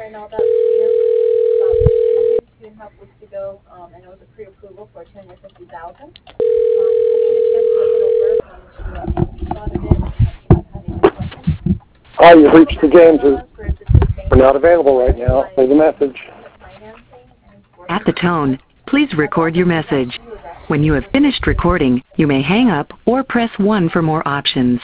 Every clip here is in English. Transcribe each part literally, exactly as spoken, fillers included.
send all that to you about two, two and a half weeks ago, um, and it was a pre-approval for two hundred fifty thousand. Um, just taking a chance to look it over, wanted to see what you thought of it, and if you had any questions. Hi, you've reached the James. For existing We're not available right now. Leave a message. financing and for At the tone, please record your message. When you have finished recording, you may hang up or press one for more options.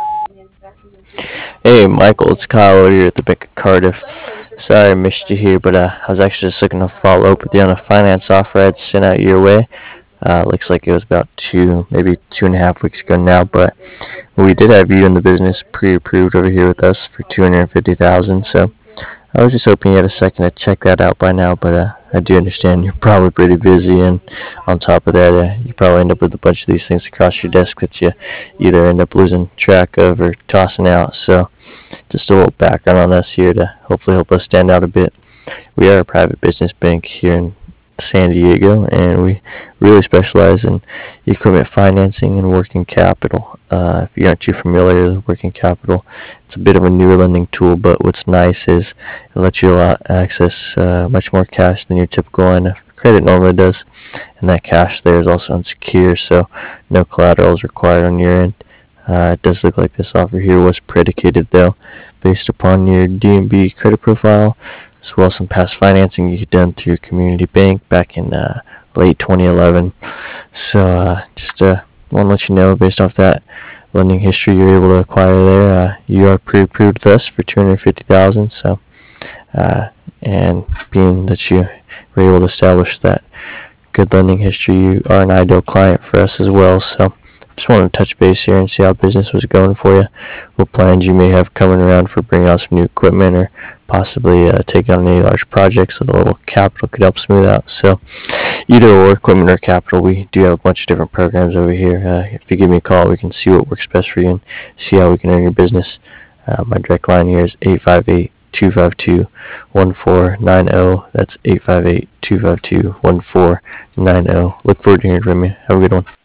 Hey Michael, it's Kyle over here at the Bank of Cardiff. Sorry I missed you here, but uh, I was actually just looking to follow up with you on a finance offer I'd sent out your way. Uh, looks like it was about two, maybe two and a half weeks ago now, but we did have you in the business pre-approved over here with us for two hundred fifty thousand dollars, so I was just hoping you had a second to check that out by now, but uh, I do understand you're probably pretty busy, and on top of that, uh, you probably end up with a bunch of these things across your desk that you either end up losing track of or tossing out. So just a little background on us here to hopefully help us stand out a bit. We are a private business bank here in San Diego, and we really specialize in equipment financing and working capital. Uh, if you aren't too familiar with working capital, it's a bit of a newer lending tool, but what's nice is it lets you access uh, much more cash than your typical line of credit normally does, and that cash there is also unsecured, so no collateral is required on your end. Uh, it does look like this offer here was predicated, though, based upon your D N B credit profile, as well as some past financing you done through your community bank back in uh, late twenty eleven. So uh, just uh, want to let you know, based off that lending history you're able to acquire there, uh, you are pre-approved with us for two hundred fifty thousand dollars. So, uh, and being that you were able to establish that good lending history, you are an ideal client for us as well. So just wanted to touch base here and see how business was going for you, what plans you may have coming around for bringing out some new equipment, or possibly uh, taking on any large projects that a little capital could help smooth out. So either or, equipment or capital, we do have a bunch of different programs over here. Uh, if you give me a call, we can see what works best for you and see how we can earn your business. Uh, my direct line here is eight five eight, two five two, one four nine zero. That's eight five eight, two five two, one four nine zero. Look forward to hearing from you. Have a good one.